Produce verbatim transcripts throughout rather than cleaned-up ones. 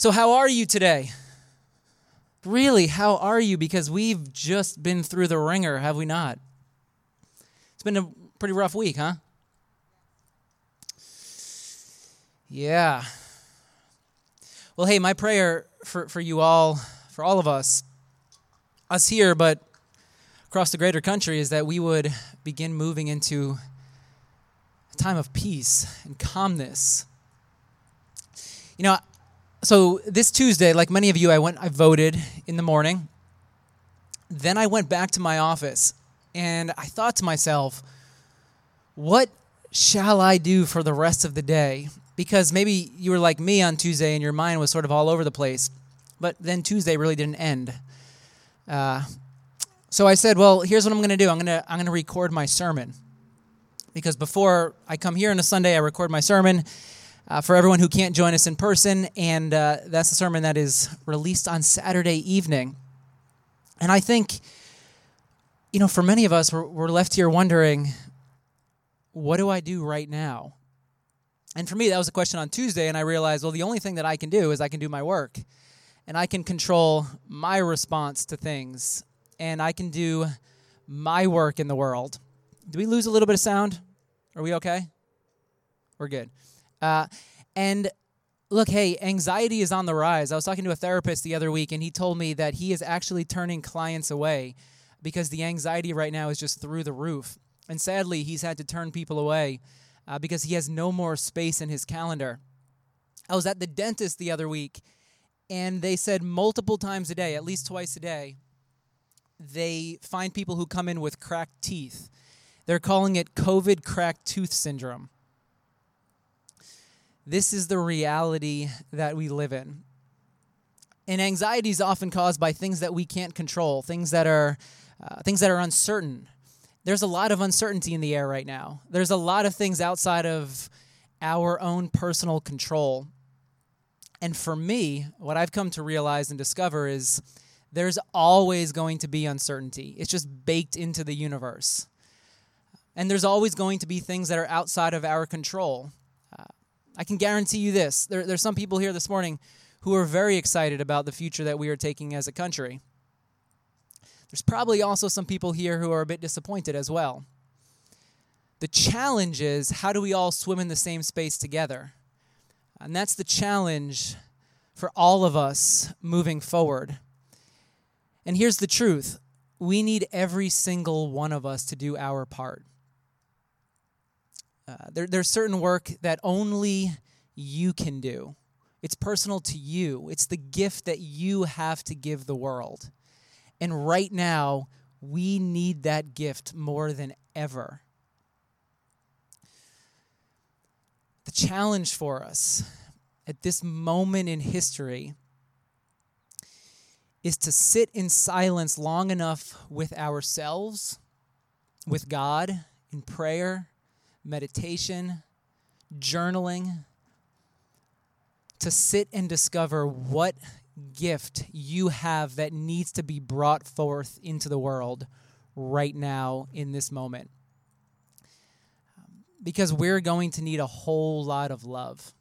So how are you today? Really, how are you? Because we've just been through the ringer, have we not? It's been a pretty rough week, huh? Yeah. Well, hey, my prayer for, for you all, for all of us, us here, but across the greater country, is that we would begin moving into a time of peace and calmness. You know, so this Tuesday, like many of you, I went, I voted in the morning. Then I went back to my office, and I thought to myself, what shall I do for the rest of the day? Because maybe you were like me on Tuesday, and your mind was sort of all over the place. But then Tuesday really didn't end. Uh, so I said, well, here's what I'm going to do. I'm going to I'm going to record my sermon. Because before I come here on a Sunday, I record my sermon. Uh, for everyone who can't join us in person, and uh, that's the sermon that is released on Saturday evening. And I think, you know, for many of us, we're, we're left here wondering, what do I do right now? And for me, that was a question on Tuesday, and I realized, well, the only thing that I can do is I can do my work, and I can control my response to things, and I can do my work in the world. Do we lose a little bit of sound? Are we okay? We're good. Uh, and look, hey, anxiety is on the rise. I was talking to a therapist the other week, and he told me that he is actually turning clients away because the anxiety right now is just through the roof. And sadly, he's had to turn people away uh, because he has no more space in his calendar. I was at the dentist the other week, and they said multiple times a day, at least twice a day, they find people who come in with cracked teeth. They're calling it COVID cracked tooth syndrome. This is the reality that we live in. And anxiety is often caused by things that we can't control, things that are uh, things that are uncertain. There's a lot of uncertainty in the air right now. There's a lot of things outside of our own personal control. And for me, what I've come to realize and discover is there's always going to be uncertainty. It's just baked into the universe. And there's always going to be things that are outside of our control. I can guarantee you this. There, there's some people here this morning who are very excited about the future that we are taking as a country. There's probably also some people here who are a bit disappointed as well. The challenge is, how do we all swim in the same space together? And that's the challenge for all of us moving forward. And here's the truth. We need every single one of us to do our part. Uh, there, there's certain work that only you can do. It's personal to you. It's the gift that you have to give the world. And right now, we need that gift more than ever. The challenge for us at this moment in history is to sit in silence long enough with ourselves, with God, in prayer, meditation, journaling, to sit and discover what gift you have that needs to be brought forth into the world right now in this moment. Because we're going to need a whole lot of love.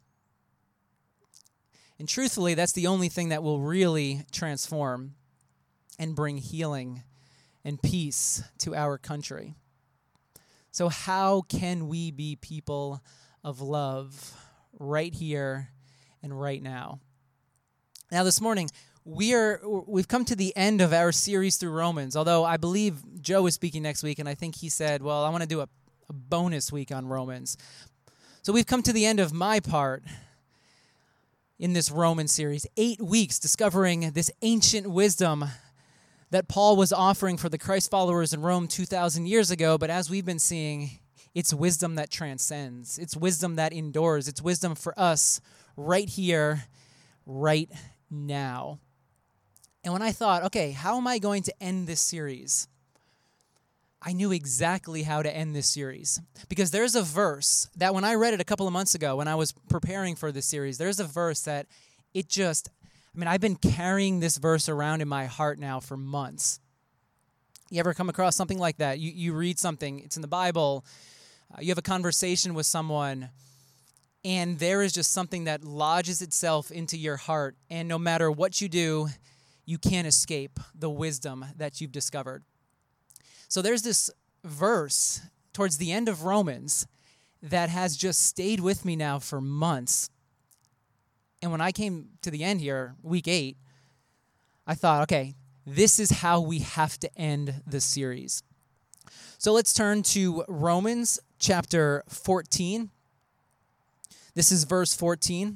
And truthfully, that's the only thing that will really transform and bring healing and peace to our country. So how can we be people of love right here and right now? Now this morning, we are, we've come to the end of our series through Romans, although I believe Joe is speaking next week, and I think he said, well, I want to do a, a bonus week on Romans. So we've come to the end of my part in this Roman series, eight weeks discovering this ancient wisdom that Paul was offering for the Christ followers in Rome two thousand years ago, but as we've been seeing, it's wisdom that transcends. It's wisdom that endures. It's wisdom for us right here, right now. And when I thought, okay, how am I going to end this series? I knew exactly how to end this series. Because there's a verse that when I read it a couple of months ago, when I was preparing for this series, there's a verse that it just... I mean, I've been carrying this verse around in my heart now for months. You ever come across something like that? You you read something, it's in the Bible, uh, you have a conversation with someone, and there is just something that lodges itself into your heart, and no matter what you do, you can't escape the wisdom that you've discovered. So there's this verse towards the end of Romans that has just stayed with me now for months. And when I came to the end here, week eight, I thought, okay, this is how we have to end the series. So let's turn to Romans chapter fourteen. This is verse fourteen.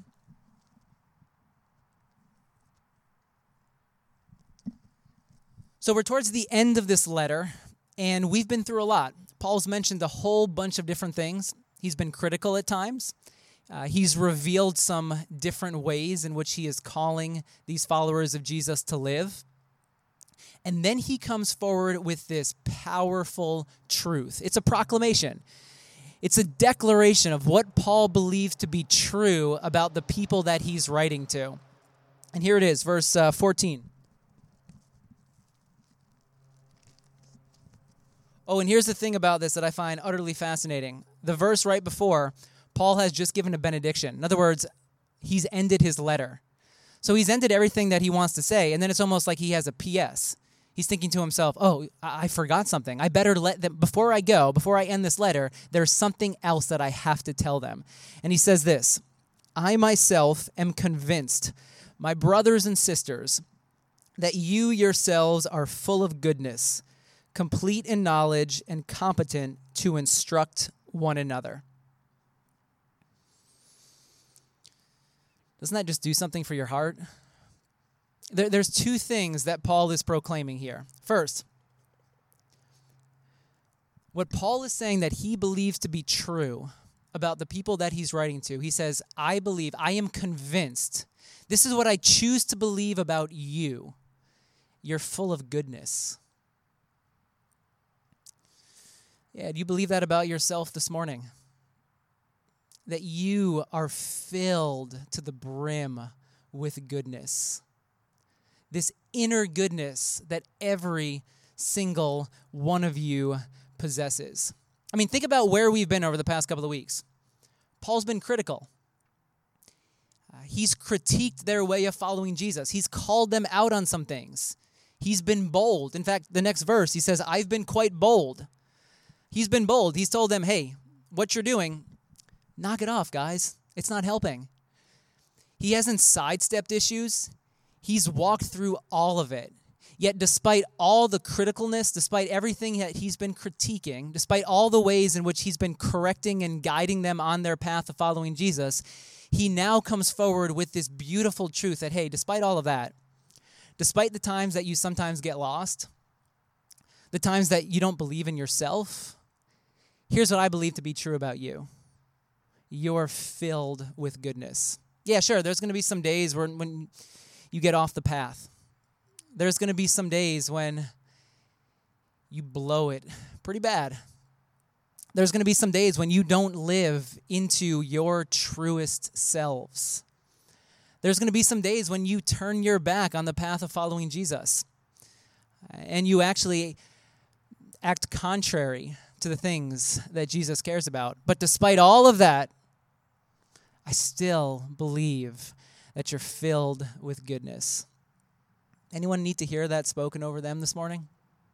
So we're towards the end of this letter, and we've been through a lot. Paul's mentioned a whole bunch of different things. He's been critical at times. Uh, he's revealed some different ways in which he is calling these followers of Jesus to live. And then he comes forward with this powerful truth. It's a proclamation. It's a declaration of what Paul believes to be true about the people that he's writing to. And here it is, verse uh, fourteen. Oh, and here's the thing about this that I find utterly fascinating. The verse right before, Paul has just given a benediction. In other words, he's ended his letter. So he's ended everything that he wants to say, and then it's almost like he has a P S. He's thinking to himself, oh, I forgot something. I better let them, before I go, before I end this letter, there's something else that I have to tell them. And he says this, I myself am convinced, my brothers and sisters, that you yourselves are full of goodness, complete in knowledge and competent to instruct one another. Doesn't that just do something for your heart? There, there's two things that Paul is proclaiming here. First, what Paul is saying that he believes to be true about the people that he's writing to, he says, I believe, I am convinced, this is what I choose to believe about you. You're full of goodness. Yeah, do you believe that about yourself this morning? That you are filled to the brim with goodness. This inner goodness that every single one of you possesses. I mean, think about where we've been over the past couple of weeks. Paul's been critical. Uh, he's critiqued their way of following Jesus. He's called them out on some things. He's been bold. In fact, the next verse, he says, I've been quite bold. He's been bold. He's told them, hey, what you're doing, knock it off, guys. It's not helping. He hasn't sidestepped issues. He's walked through all of it. Yet despite all the criticalness, despite everything that he's been critiquing, despite all the ways in which he's been correcting and guiding them on their path of following Jesus, he now comes forward with this beautiful truth that, hey, despite all of that, despite the times that you sometimes get lost, the times that you don't believe in yourself, here's what I believe to be true about you. You're filled with goodness. Yeah, sure, there's going to be some days when, when you get off the path. There's going to be some days when you blow it pretty bad. There's going to be some days when you don't live into your truest selves. There's going to be some days when you turn your back on the path of following Jesus and you actually act contrary to the things that Jesus cares about. But despite all of that, I still believe that you're filled with goodness. Anyone need to hear that spoken over them this morning?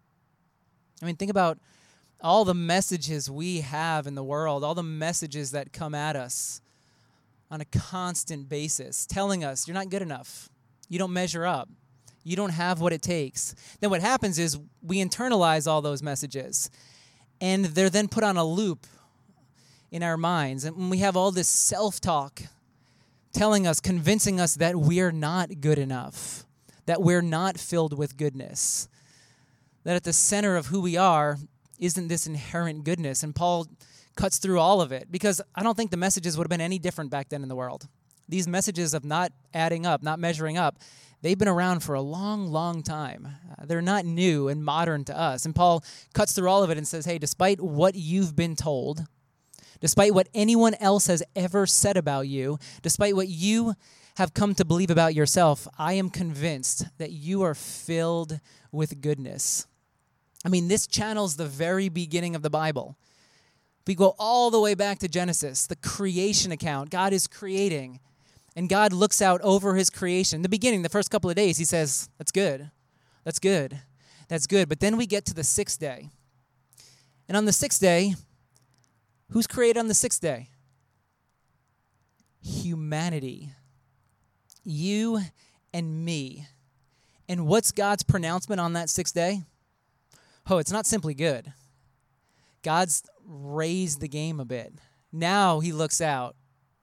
I mean, think about all the messages we have in the world, all the messages that come at us on a constant basis, telling us you're not good enough, you don't measure up, you don't have what it takes. Then what happens is we internalize all those messages, and they're then put on a loop in our minds. And we have all this self-talk telling us, convincing us that we're not good enough, that we're not filled with goodness, that at the center of who we are isn't this inherent goodness. And Paul cuts through all of it, because I don't think the messages would have been any different back then in the world. These messages of not adding up, not measuring up, they've been around for a long, long time. Uh, they're not new and modern to us. And Paul cuts through all of it and says, hey, despite what you've been told, despite what anyone else has ever said about you, despite what you have come to believe about yourself, I am convinced that you are filled with goodness. I mean, this channels the very beginning of the Bible. We go all the way back to Genesis, the creation account. God is creating, and God looks out over his creation. In the beginning, the first couple of days, he says, that's good. That's good. That's good. But then we get to the sixth day. And on the sixth day, who's created on the sixth day? Humanity. You and me. And what's God's pronouncement on that sixth day? Oh, it's not simply good. God's raised the game a bit. Now he looks out.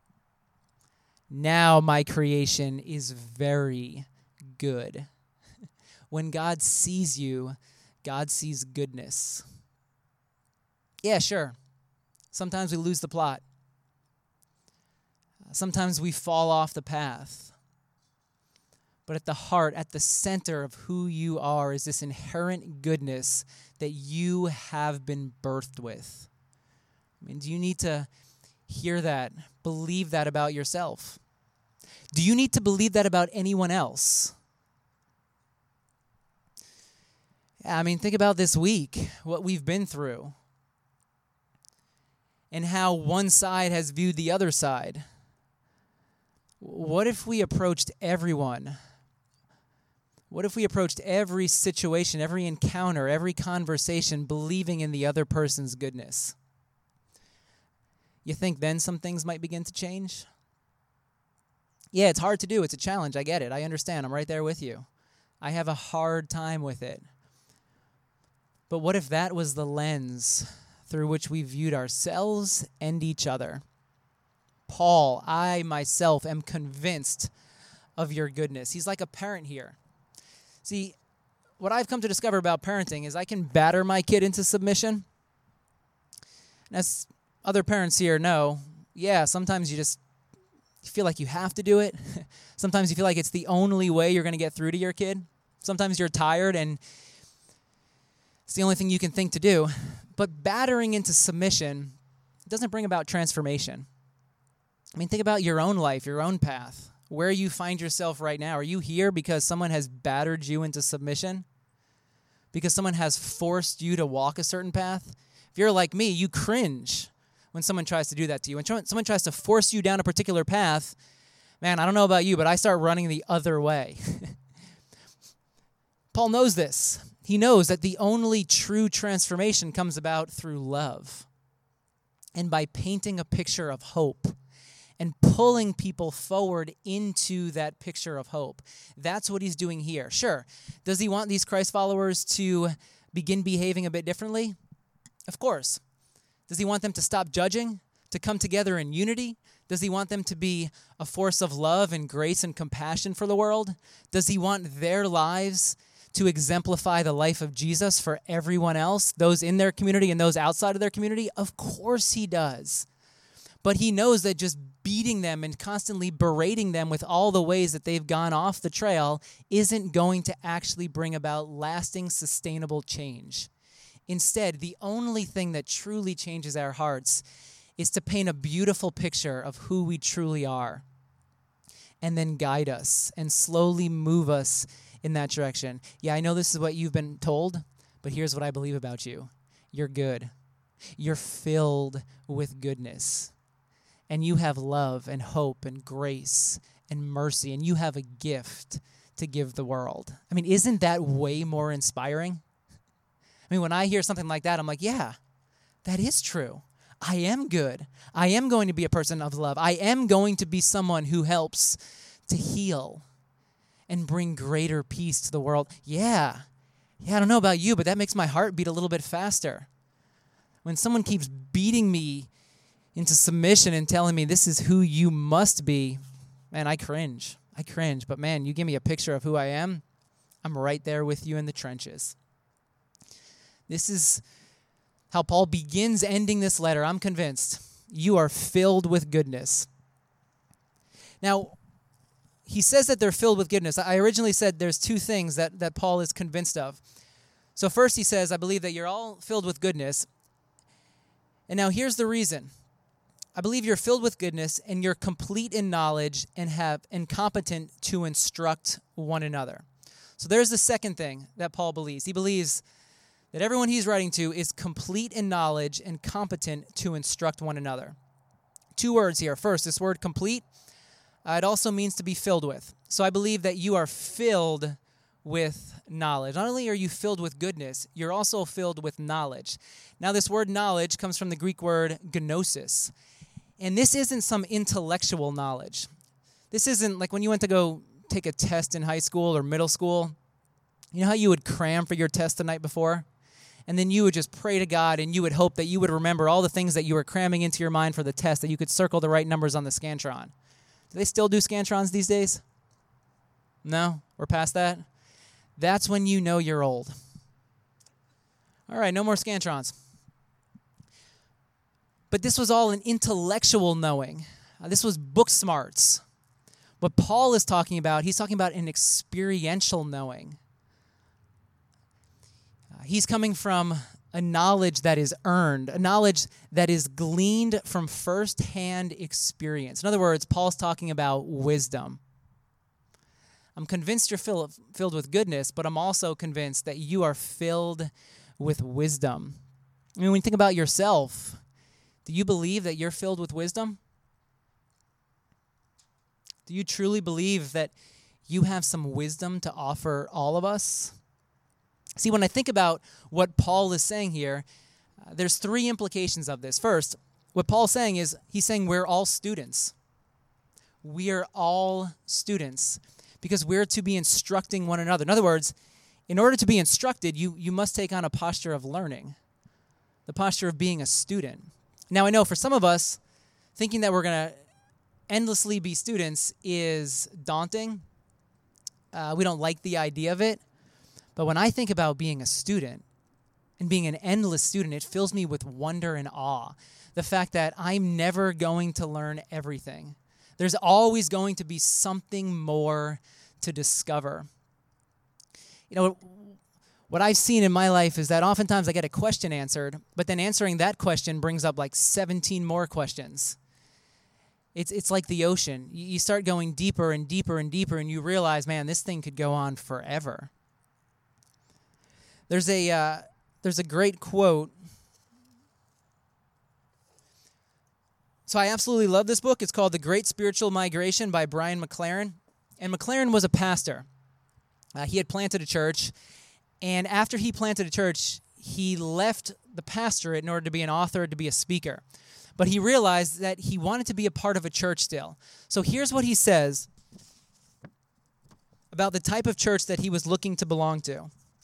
Now my creation is very good. When God sees you, God sees goodness. Yeah, sure. Sometimes we lose the plot. Sometimes we fall off the path. But at the heart, at the center of who you are is this inherent goodness that you have been birthed with. I mean, do you need to hear that, believe that about yourself? Do you need to believe that about anyone else? Yeah, I mean, think about this week, what we've been through, and how one side has viewed the other side. What if we approached everyone? What if we approached every situation, every encounter, every conversation, believing in the other person's goodness? You think then some things might begin to change? Yeah, it's hard to do. It's a challenge. I get it. I understand. I'm right there with you. I have a hard time with it. But what if that was the lens through which we viewed ourselves and each other? Paul, I myself am convinced of your goodness. He's like a parent here. See, what I've come to discover about parenting is I can batter my kid into submission. And as other parents here know, yeah, sometimes you just you feel like you have to do it. Sometimes you feel like it's the only way you're going to get through to your kid. Sometimes you're tired and it's the only thing you can think to do. But battering into submission doesn't bring about transformation. I mean, think about your own life, your own path, where you find yourself right now. Are you here because someone has battered you into submission? Because someone has forced you to walk a certain path? If you're like me, you cringe when someone tries to do that to you. When someone tries to force you down a particular path, man, I don't know about you, but I start running the other way. Paul knows this. He knows that the only true transformation comes about through love and by painting a picture of hope and pulling people forward into that picture of hope. That's what he's doing here. Sure, does he want these Christ followers to begin behaving a bit differently? Of course. Does he want them to stop judging, to come together in unity? Does he want them to be a force of love and grace and compassion for the world? Does he want their lives to exemplify the life of Jesus for everyone else, those in their community and those outside of their community? Of course he does. But he knows that just beating them and constantly berating them with all the ways that they've gone off the trail isn't going to actually bring about lasting, sustainable change. Instead, the only thing that truly changes our hearts is to paint a beautiful picture of who we truly are and then guide us and slowly move us in that direction. Yeah, I know this is what you've been told, but here's what I believe about you. You're good. You're filled with goodness. And you have love and hope and grace and mercy, and you have a gift to give the world. I mean, isn't that way more inspiring? I mean, when I hear something like that, I'm like, yeah, that is true. I am good. I am going to be a person of love. I am going to be someone who helps to heal and bring greater peace to the world. Yeah. Yeah, I don't know about you, but that makes my heart beat a little bit faster. When someone keeps beating me into submission and telling me this is who you must be, man, I cringe. I cringe. But man, you give me a picture of who I am, I'm right there with you in the trenches. This is how Paul begins ending this letter. I'm convinced you are filled with goodness. Now, he says that they're filled with goodness. I originally said there's two things that, that Paul is convinced of. So first he says, I believe that you're all filled with goodness. And now here's the reason. I believe you're filled with goodness and you're complete in knowledge and have and competent to instruct one another. So there's the second thing that Paul believes. He believes that everyone he's writing to is complete in knowledge and competent to instruct one another. Two words here. First, this word complete, uh, it also means to be filled with. So I believe that you are filled with knowledge. Not only are you filled with goodness, you're also filled with knowledge. Now, this word knowledge comes from the Greek word gnosis. And this isn't some intellectual knowledge. This isn't like when you went to go take a test in high school or middle school. You know how you would cram for your test the night before? And then you would just pray to God and you would hope that you would remember all the things that you were cramming into your mind for the test, that you could circle the right numbers on the Scantron. Do they still do Scantrons these days? No? We're past that? That's when you know you're old. All right, no more Scantrons. But this was all an intellectual knowing. Uh, this was book smarts. What Paul is talking about, he's talking about an experiential knowing. Uh, he's coming from a knowledge that is earned, a knowledge that is gleaned from firsthand experience. In other words, Paul's talking about wisdom. I'm convinced you're fill, filled with goodness, but I'm also convinced that you are filled with wisdom. I mean, when you think about yourself, do you believe that you're filled with wisdom? Do you truly believe that you have some wisdom to offer all of us? See, when I think about what Paul is saying here, uh, there's three implications of this. First, what Paul's saying is he's saying we're all students. We are all students because we're to be instructing one another. In other words, in order to be instructed, you, you must take on a posture of learning, the posture of being a student. Now, I know for some of us, thinking that we're going to endlessly be students is daunting. Uh, we don't like the idea of it. But when I think about being a student and being an endless student, it fills me with wonder and awe. The fact that I'm never going to learn everything. There's always going to be something more to discover. You know, what I've seen in my life is that oftentimes I get a question answered, but then answering that question brings up like seventeen more questions. It's it's like the ocean. You start going deeper and deeper and deeper, and you realize, man, this thing could go on forever. There's a uh, there's a great quote. So I absolutely love this book. It's called The Great Spiritual Migration by Brian McLaren. And McLaren was a pastor. Uh, he had planted a church. And after he planted a church, he left the pastorate in order to be an author, to be a speaker. But he realized that he wanted to be a part of a church still. So here's what he says about the type of church that he was looking to belong to.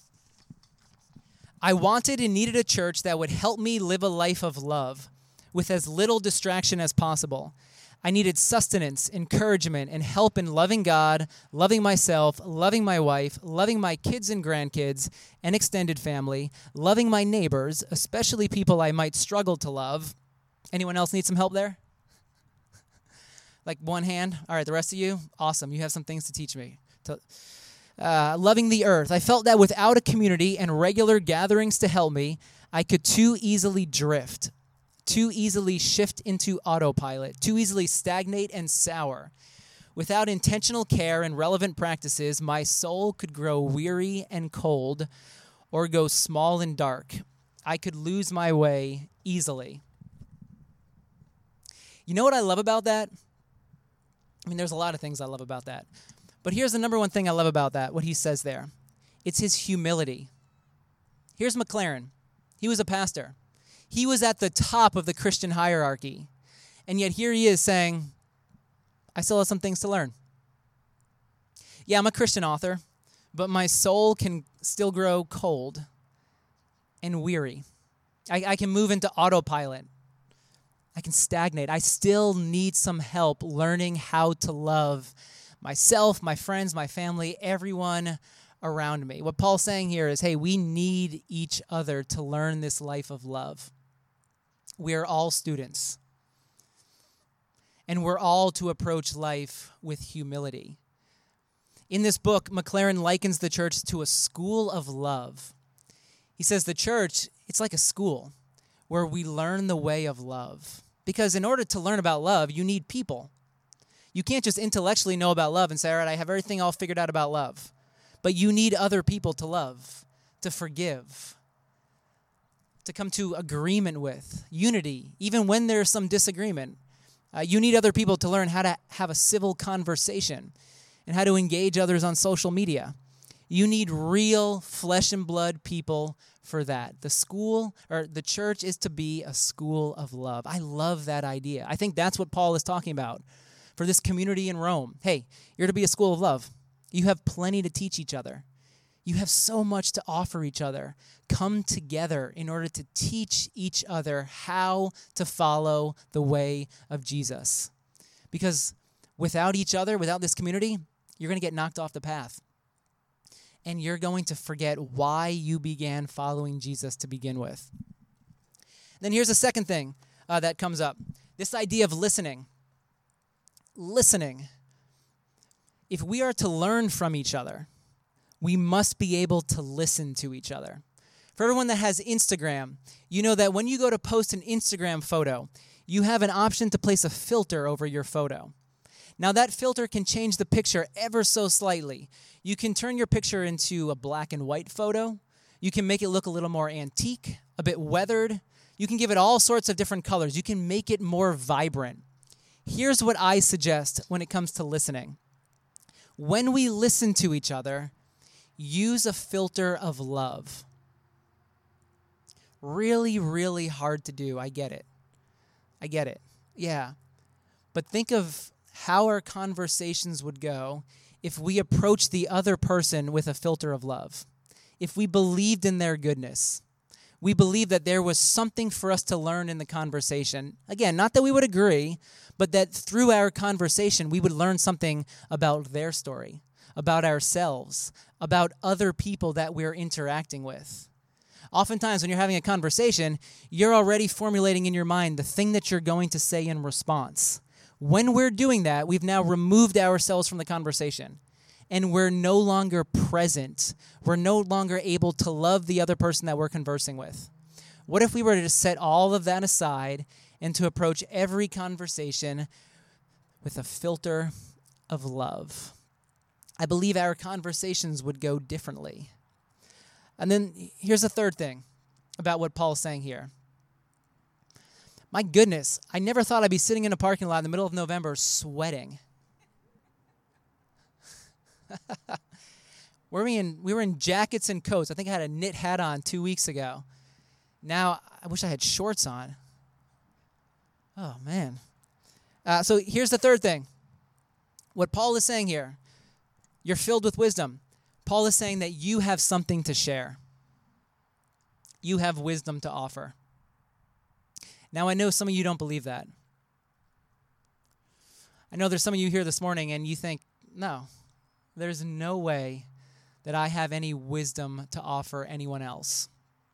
I wanted and needed a church that would help me live a life of love with as little distraction as possible. I needed sustenance, encouragement, and help in loving God, loving myself, loving my wife, loving my kids and grandkids and extended family, loving my neighbors, especially people I might struggle to love. Anyone else need some help there? Like one hand? All right, the rest of you? Awesome. You have some things to teach me. To, uh, loving the earth. I felt that without a community and regular gatherings to help me, I could too easily drift. Too easily shift into autopilot, too easily stagnate and sour. Without intentional care and relevant practices, my soul could grow weary and cold or go small and dark. I could lose my way easily. You know what I love about that? I mean, there's a lot of things I love about that. But here's the number one thing I love about that, what he says there. It's his humility. Here's McLaren. He was a pastor. He was at the top of the Christian hierarchy. And yet here he is saying, I still have some things to learn. Yeah, I'm a Christian author, but my soul can still grow cold and weary. I, I can move into autopilot. I can stagnate. I still need some help learning how to love myself, my friends, my family, everyone around me. What Paul's saying here is, hey, we need each other to learn this life of love. We are all students. And we're all to approach life with humility. In this book, McLaren likens the church to a school of love. He says the church, it's like a school where we learn the way of love. Because in order to learn about love, you need people. You can't just intellectually know about love and say, all right, I have everything all figured out about love. But you need other people to love, to forgive, to come to agreement with, unity, even when there's some disagreement. Uh, you need other people to learn how to have a civil conversation and how to engage others on social media. You need real flesh and blood people for that. The school or the church is to be a school of love. I love that idea. I think that's what Paul is talking about for this community in Rome. Hey, you're to be a school of love. You have plenty to teach each other. You have so much to offer each other. Come together in order to teach each other how to follow the way of Jesus. Because without each other, without this community, you're going to get knocked off the path. And you're going to forget why you began following Jesus to begin with. Then here's the second thing uh, that comes up. This idea of listening. Listening. If we are to learn from each other, we must be able to listen to each other. For everyone that has Instagram, you know that when you go to post an Instagram photo, you have an option to place a filter over your photo. Now that filter can change the picture ever so slightly. You can turn your picture into a black and white photo. You can make it look a little more antique, a bit weathered. You can give it all sorts of different colors. You can make it more vibrant. Here's what I suggest when it comes to listening. When we listen to each other, use a filter of love. Really, really hard to do. I get it. I get it. Yeah. But think of how our conversations would go if we approached the other person with a filter of love. If we believed in their goodness. We believed that there was something for us to learn in the conversation. Again, not that we would agree, but that through our conversation, we would learn something about their story, about ourselves, about other people that we're interacting with. Oftentimes, when you're having a conversation, you're already formulating in your mind the thing that you're going to say in response. When we're doing that, we've now removed ourselves from the conversation, and we're no longer present. We're no longer able to love the other person that we're conversing with. What if we were to just set all of that aside and to approach every conversation with a filter of love? I believe our conversations would go differently. And then here's the third thing about what Paul's saying here. My goodness, I never thought I'd be sitting in a parking lot in the middle of November sweating. We're in, we were in jackets and coats. I think I had a knit hat on two weeks ago. Now, I wish I had shorts on. Oh, man. Uh, so here's the third thing. What Paul is saying here, you're filled with wisdom. Paul is saying that you have something to share. You have wisdom to offer. Now, I know some of you don't believe that. I know there's some of you here this morning and you think, no, there's no way that I have any wisdom to offer anyone else.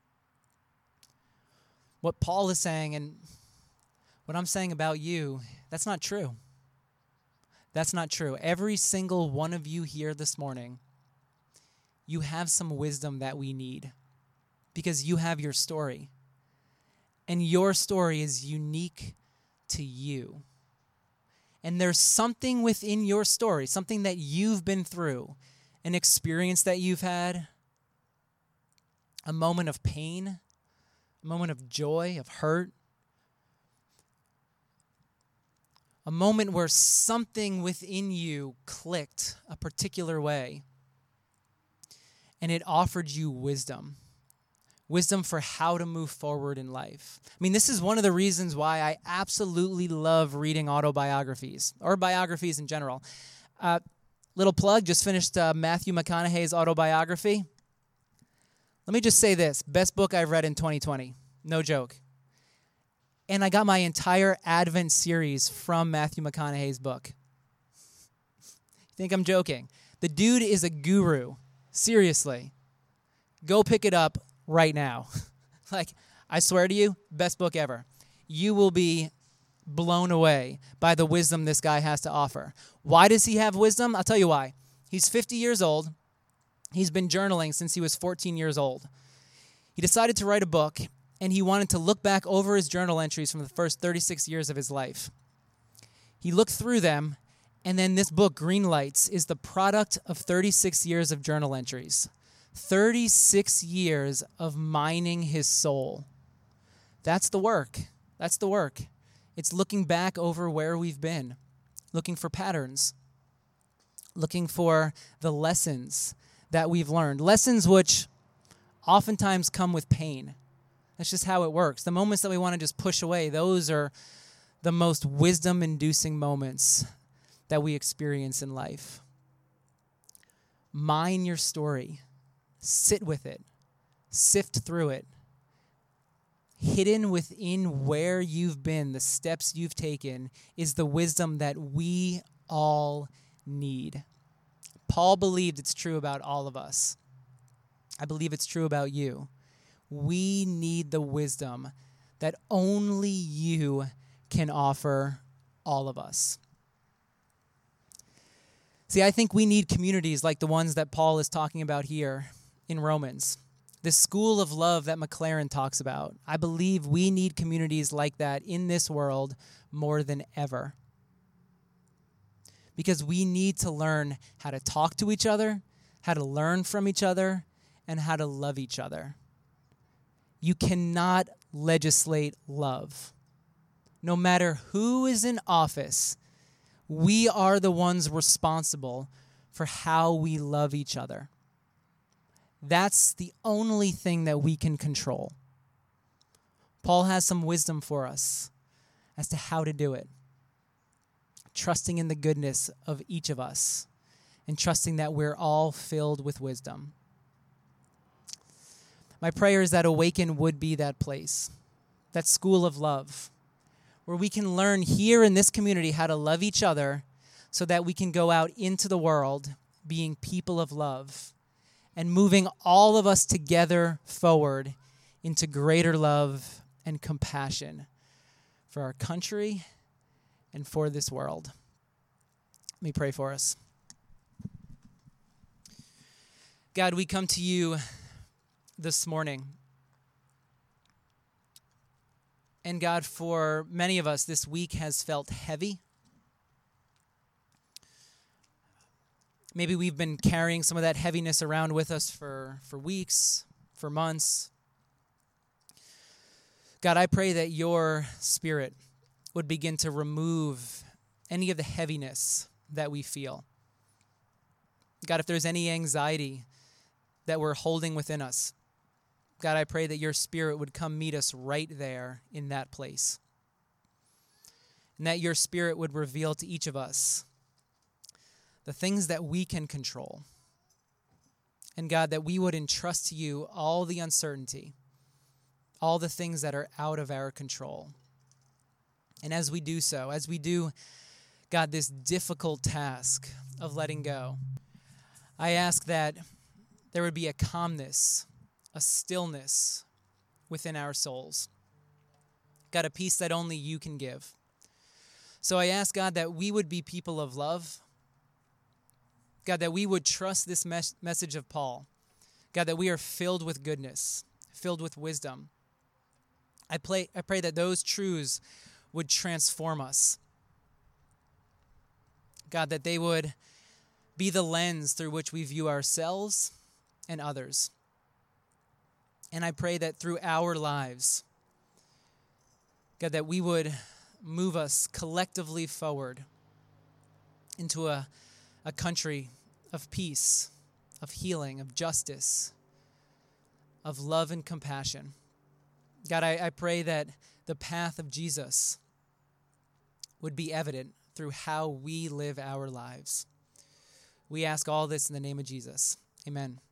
What Paul is saying and what I'm saying about you, that's not true. That's not true. Every single one of you here this morning, you have some wisdom that we need because you have your story. And your story is unique to you. And there's something within your story, something that you've been through, an experience that you've had, a moment of pain, a moment of joy, of hurt, a moment where something within you clicked a particular way, and it offered you wisdom. Wisdom for how to move forward in life. I mean, this is one of the reasons why I absolutely love reading autobiographies, or biographies in general. Uh, little plug, just finished uh, Matthew McConaughey's autobiography. Let me just say this, best book I've read in twenty twenty, no joke. And I got my entire Advent series from Matthew McConaughey's book. You think I'm joking? The dude is a guru, seriously. Go pick it up right now. Like, I swear to you, best book ever. You will be blown away by the wisdom this guy has to offer. Why does he have wisdom? I'll tell you why. He's fifty years old. He's been journaling since he was fourteen years old. He decided to write a book, and he wanted to look back over his journal entries from the first thirty-six years of his life. He looked through them, and then this book, Green Lights, is the product of thirty-six years of journal entries. thirty-six years of mining his soul. That's the work. That's the work. It's looking back over where we've been, looking for patterns, looking for the lessons that we've learned, lessons which oftentimes come with pain. That's just how it works. The moments that we want to just push away, those are the most wisdom-inducing moments that we experience in life. Mine your story. Sit with it. Sift through it. Hidden within where you've been, the steps you've taken, is the wisdom that we all need. Paul believed it's true about all of us. I believe it's true about you. We need the wisdom that only you can offer all of us. See, I think we need communities like the ones that Paul is talking about here in Romans. This school of love that McLaren talks about. I believe we need communities like that in this world more than ever. Because we need to learn how to talk to each other, how to learn from each other, and how to love each other. You cannot legislate love. No matter who is in office, we are the ones responsible for how we love each other. That's the only thing that we can control. Paul has some wisdom for us as to how to do it. Trusting in the goodness of each of us and trusting that we're all filled with wisdom. My prayer is that Awaken would be that place, that school of love, where we can learn here in this community how to love each other so that we can go out into the world being people of love and moving all of us together forward into greater love and compassion for our country and for this world. Let me pray for us. God, we come to you this morning. And God, for many of us, this week has felt heavy. Maybe we've been carrying some of that heaviness around with us for, for weeks, for months. God, I pray that your Spirit would begin to remove any of the heaviness that we feel. God, if there's any anxiety that we're holding within us, God, I pray that your Spirit would come meet us right there in that place. And that your Spirit would reveal to each of us the things that we can control. And God, that we would entrust to you all the uncertainty, all the things that are out of our control. And as we do so, as we do, God, this difficult task of letting go, I ask that there would be a calmness, a stillness within our souls. God, a peace that only you can give. So I ask, God, that we would be people of love. God, that we would trust this mes- message of Paul. God, that we are filled with goodness, filled with wisdom. I, pray, I pray that those truths would transform us. God, that they would be the lens through which we view ourselves and others. And I pray that through our lives, God, that we would move us collectively forward into a, a country of peace, of healing, of justice, of love and compassion. God, I, I pray that the path of Jesus would be evident through how we live our lives. We ask all this in the name of Jesus. Amen.